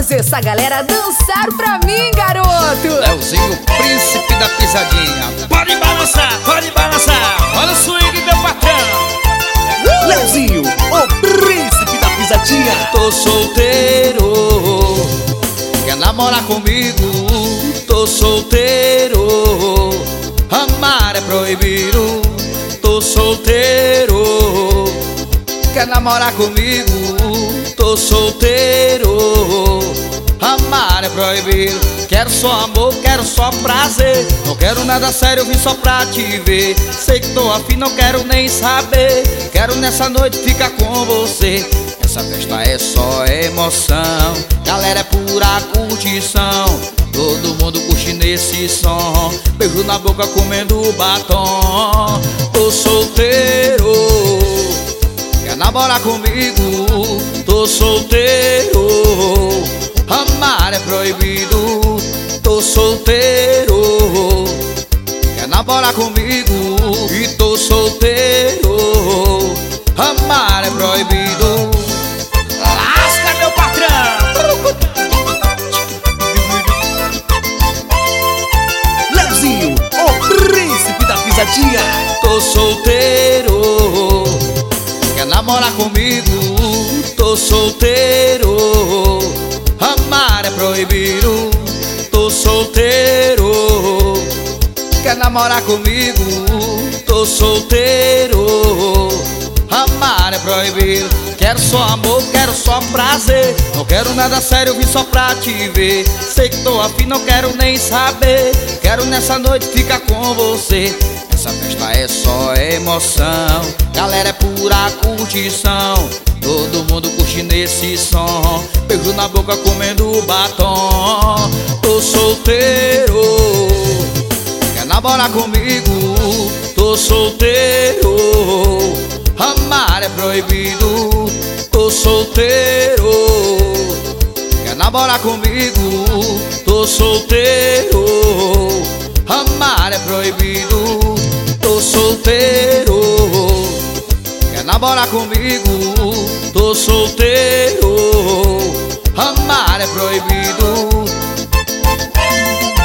fazer essa galera dançar pra mim, garoto. Leozinho, príncipe da pisadinha. Pode balançar, pode balançar. Olha o swing, meu patrão. Leozinho, o príncipe da pisadinha. Tô solteiro, quer namorar comigo? Tô solteiro, amar é proibido. Tô solteiro, quer namorar comigo? Tô solteiro, amar é proibido. Quero só amor, quero só prazer. Não quero nada sério, eu vim só pra te ver. Sei que tô afim, não quero nem saber. Quero nessa noite ficar com você. Essa festa é só emoção, galera, é pura curtição. Todo mundo curte nesse som, beijo na boca comendo batom. Tô solteiro, quer namorar comigo? Tô solteiro, amar é proibido. Tô solteiro, quer namorar comigo? E tô solteiro, amar é proibido. Lasca, meu patrão! Leozinho, o príncipe da pisadinha. Tô solteiro, quer namorar comigo? Tô solteiro, amar é proibido. Tô solteiro, quer namorar comigo? Tô solteiro, amar é proibido. Quero só amor, quero só prazer. Não quero nada sério, eu vim só pra te ver. Sei que tô afim, não quero nem saber. Quero nessa noite ficar com você. Essa festa é só emoção, galera, é pura curtição. Todo mundo curte nesse som, beijo na boca comendo batom. Tô solteiro, quer namorar comigo? Tô solteiro, amar é proibido. Tô solteiro, quer namorar comigo? Tô solteiro, amar é proibido. Tô solteiro, quer namorar comigo? Tô solteiro, amar é proibido.